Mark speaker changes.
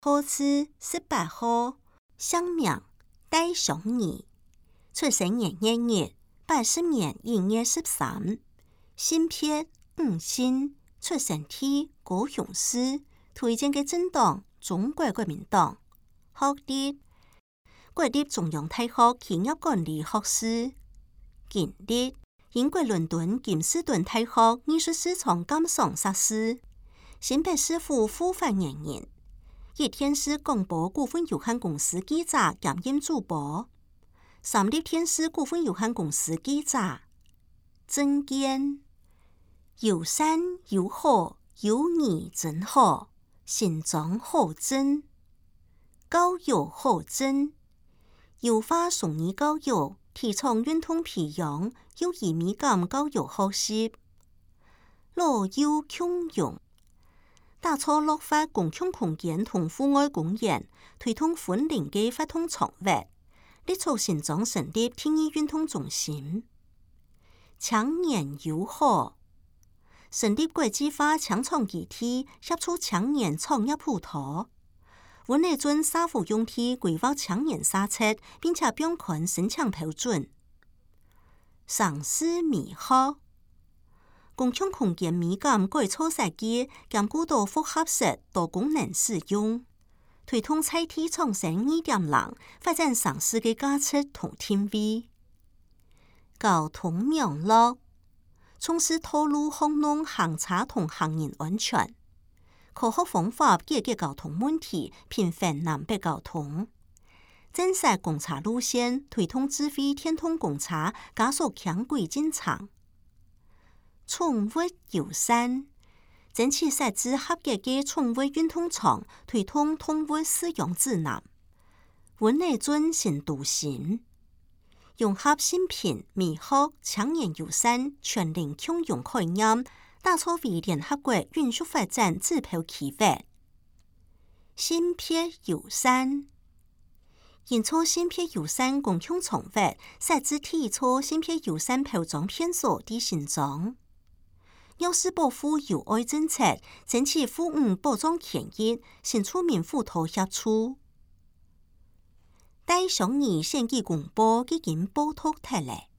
Speaker 1: 好似18號，姓名戴祥儀，出生年1月80年1月13，性別五姓，出生地高雄市，推薦嘅政黨中國國民黨，學歷國立中央大學企業管理學士，經歷英國倫敦金士頓大學藝術市場鑑賞碩士，新北市府副發言人，一天市廣播股份有限公司記者兼任主播，三立天視股份有限公司記者，政見有山有河有你真好，新莊好鎮，教育好鎮，優化崇義教育，提倡運動培養，幼兒美感教育學習，老幼共融，打造綠化公共空間同戶外公園，推動婚齡嘅活動場域，力促新莊成立體育運動中心，青年友好，成立國際化青創基地，協助青年創業普陀。文內尊社會用地規劃青年施策，並且標刊申請標準。城市美學，公共空間美感改造設計，兼顧到複合式多功能使用，推動菜地創新2.0，發展城市嘅價值同定位。交通網絡，從事道路巷弄行車同行人安全，科學方法解決交通問題，平衡南北交通。增設公車路線，推動智慧電動公車，加速輕軌進場。寵物友善，爭取設置合格嘅寵物運動場，推動動物飼養指南。文內尊新都心，融合新品、美學、青年友善、全齡共融概念，打造為聯合國永續發展指標企劃。性別友善，營造性別友善公共場域，設置體操性別友善服裝片所的新莊。幼師保護友愛政策，爭取婦女保障權益，新出民婦托協助。戴祥儀選舉公報已經報讀出來。